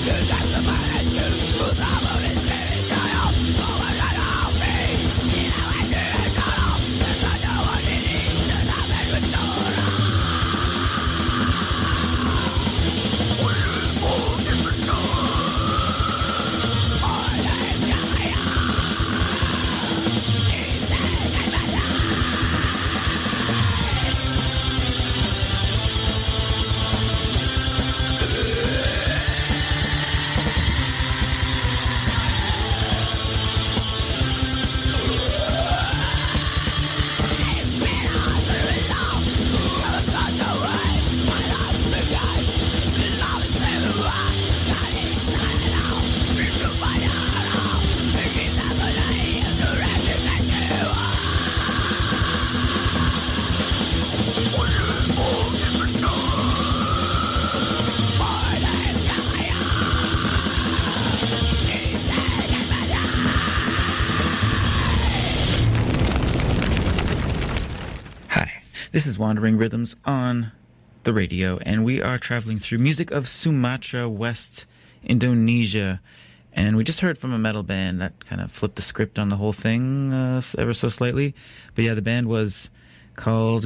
This is Wandering Rhythms on the radio, and we are traveling through music of Sumatra, West Indonesia. And we just heard from a metal band that kind of flipped the script on the whole thing ever so slightly. But yeah, the band was called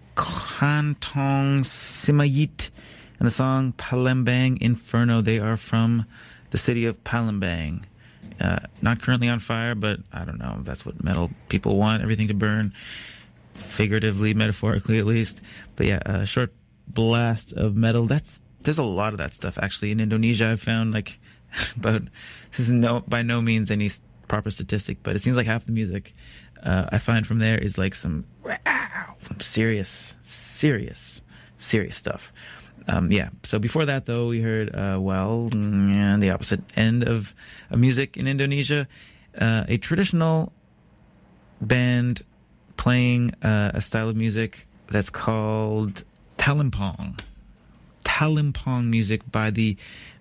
Kantong Simayit, and the song Palembang Inferno. They are from the city of Palembang. Not currently on fire, but I don't know. That's what metal people want, everything to burn. Figuratively, metaphorically at least. But yeah, a short blast of metal. There's a lot of that stuff actually in Indonesia. I've found but this is by no means any proper statistic, but it seems like half the music I find from there is like some serious stuff. Yeah. So before that, though, we heard the opposite end of music in Indonesia, a traditional band playing a style of music that's called Talimpong. Talimpong music by the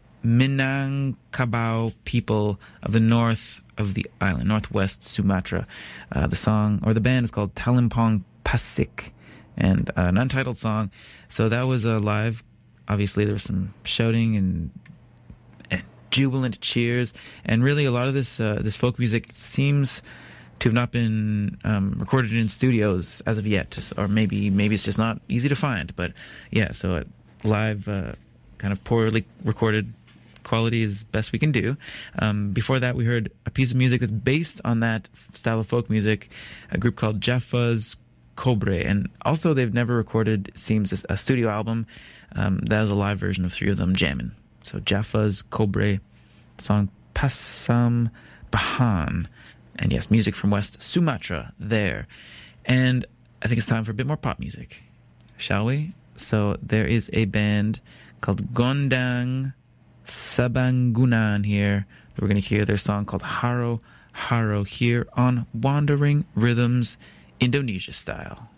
Minangkabau people of the north of the island, northwest Sumatra. The band is called Talimpong Pasik, and an untitled song. So that was live. Obviously, there was some shouting and jubilant cheers, and really a lot of this folk music seems to have not been recorded in studios as of yet, or maybe it's just not easy to find. But yeah, so live, kind of poorly recorded quality is best we can do. Before that, we heard a piece of music that's based on that style of folk music, a group called Jaffa's Cobre, and also they've never recorded, it seems, a studio album. That was a live version of three of them jamming. So Jaffa's Cobre, song Pasam Bahan. And yes, music from West Sumatra there. And I think it's time for a bit more pop music, shall we? So there is a band called Gondang Sabangunan here. We're going to hear their song called Haro Haro here on Wandering Rhythms, Indonesia style.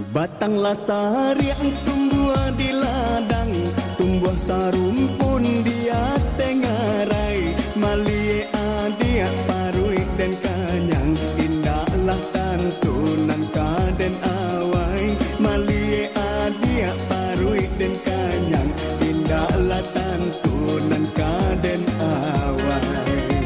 Batang lasari yang tumbuh di ladang, tumbuh sarumpun dia tengarai, malie adia parui dan kanyang, indahlah tantunan kaden awai, malie adia parui dan kanyang, indahlah tantunan kaden awai.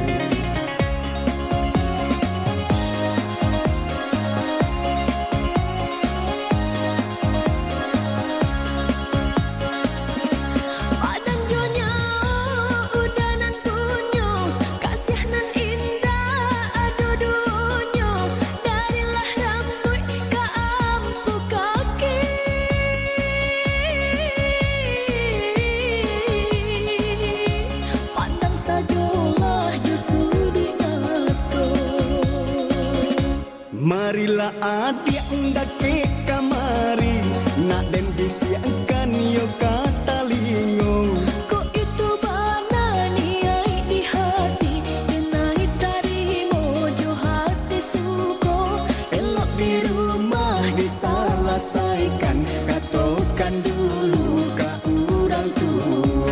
Marilah adik ndake kamari, nak den bisiakan yo kata lingo. Kok itu bana niai di hati, denai tarimo jo hati suko. Elok di rumah diselesaikan, katakan dulu ka urang tua.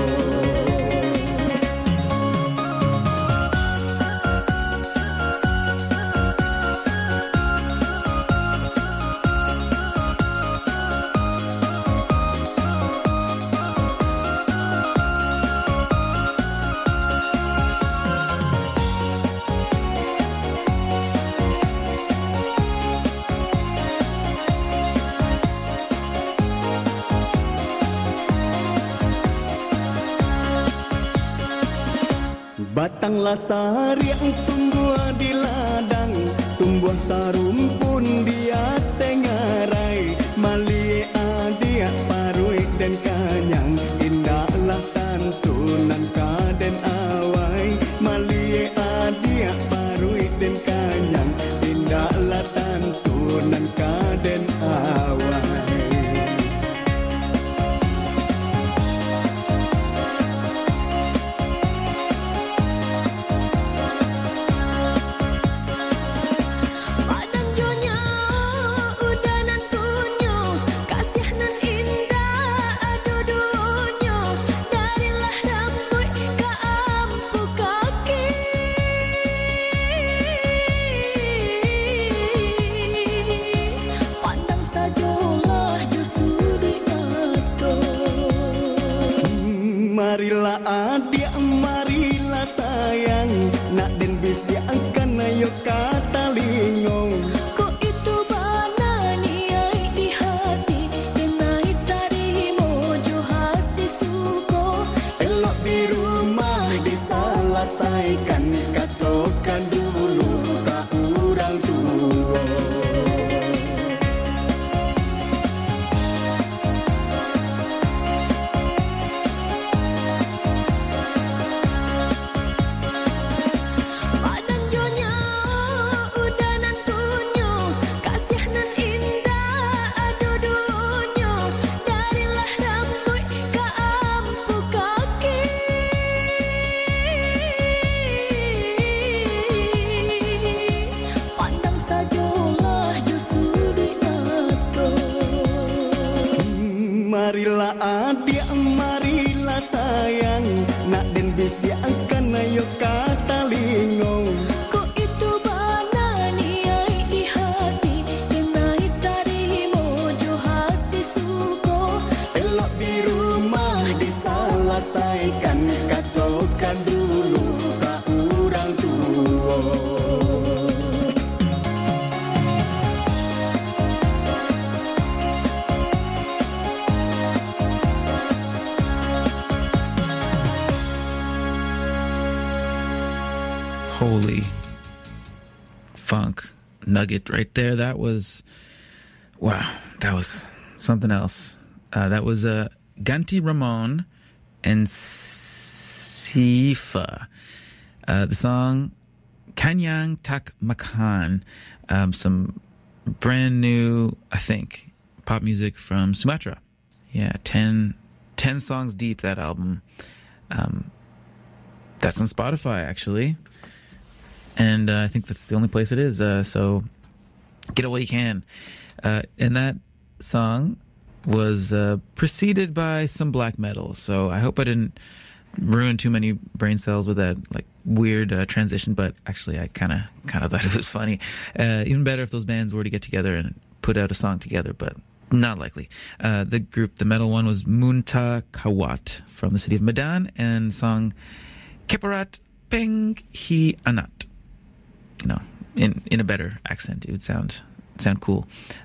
Batang lasari yang tumbuh di ladang, tumbuh sarumpun dia tengarai, malie adia parui dan kanyang, indahlah tantunan kaden awai, malie adia parui dan kanyang, indahlah tantunan kaden awai. Marilah adik, marilah sayang, nak den bisiakan ayo kata lingo. Kok itu bana niai di hati, denai tarimo jo hati suko. Elok di rumah diselesaikan, katakan dulu ka urang tua. Marilah adik, marilah sayang, nak den bisiakan ayo kata lingo. Kok itu bana niai di hati, denai tarimo jo hati suko. Elok di rumah diselesaikan, katakan dulu ka urang tua. Holy funk nugget right there. That was, wow, that was something else. That was Ganti Ramon and Sifa. The song Kanyang Tak Makan. Some brand new, I think, pop music from Sumatra. Yeah, 10 songs deep, that album. That's on Spotify, actually. And I think that's the only place it is. So get it while you can. And that song was preceded by some black metal. So I hope I didn't ruin too many brain cells with that like weird transition, but actually I kind of thought it was funny. Even better if those bands were to get together and put out a song together, but not likely. The metal one was Munta Kawat from the city of Medan, and song Keparat Peng Hi Anat. You know, in a better accent, it would sound cool.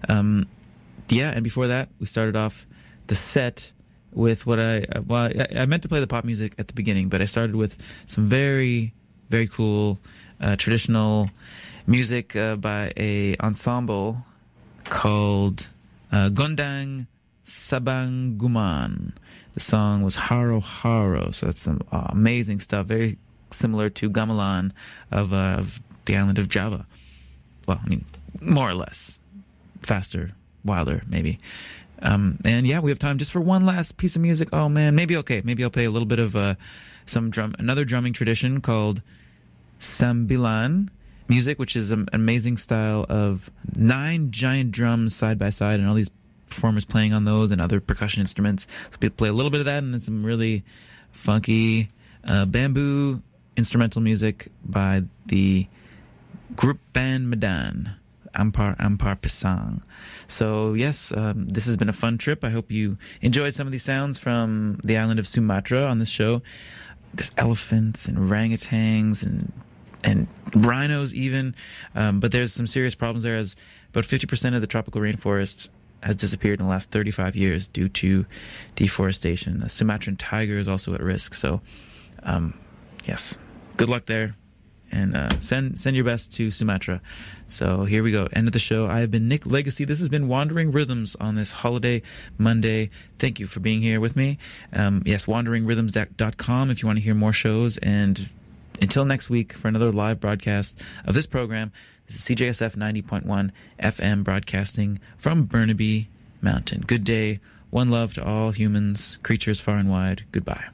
Yeah, and before that, we started off the set with what I meant to play the pop music at the beginning, but I started with some very, very cool traditional music by a ensemble called Gondang Sabanguman. The song was Haro Haro, so that's some amazing stuff, very similar to gamelan of the island of Java. Well, I mean, more or less. Faster, wilder, maybe. And yeah, we have time just for one last piece of music. Oh man, maybe I'll play a little bit of another drumming tradition called Sambilan music, which is an amazing style of 9 giant drums side by side, and all these performers playing on those and other percussion instruments. So we play a little bit of that, and then some really funky bamboo instrumental music by the group band Medan. Ampar Pisang. So yes, this has been a fun trip. I hope you enjoyed some of these sounds from the island of Sumatra on this show. There's elephants and orangutans and rhinos even, but there's some serious problems there, as about 50% of the tropical rainforest has disappeared in the last 35 years due to deforestation. The Sumatran tiger is also at risk. So yes, good luck there. And send your best to Sumatra. So here we go. End of the show. I have been Nick Legacy. This has been Wandering Rhythms on this holiday Monday. Thank you for being here with me. Yes, wanderingrhythms.com if you want to hear more shows. And until next week for another live broadcast of this program, this is CJSF 90.1 FM broadcasting from Burnaby Mountain. Good day. One love to all humans, creatures far and wide. Goodbye.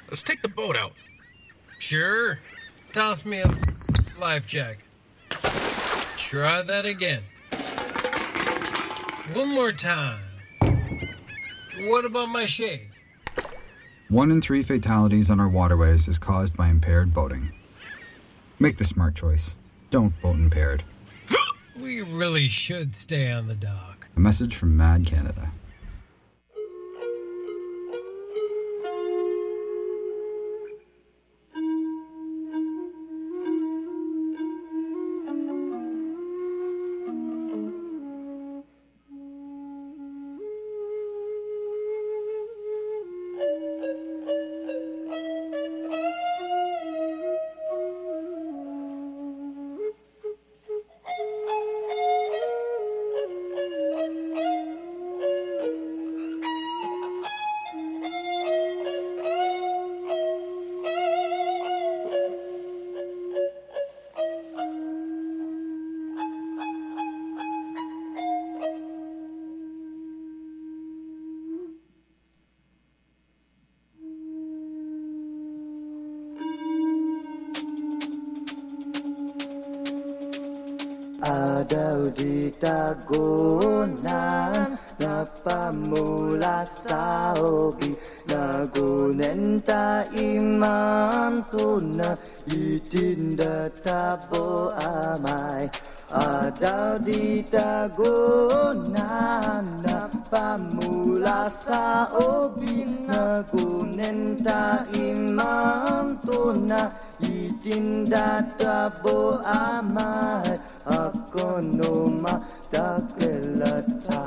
Let's take the boat out. Sure. Toss me a life jacket. Try that again. One more time. What about my shades? 1 in 3 fatalities on our waterways is caused by impaired boating. Make the smart choice. Don't boat impaired. We really should stay on the dock. A message from Mad Canada. Ada di tagunan na pamula sa hobi nagunen ta iman tuna itinda tabo amay. Ada di tagunan na pamula sa hobi nagunen ta iman tuna itinda tabo amay. Ako no matakelata.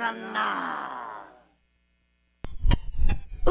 ka na.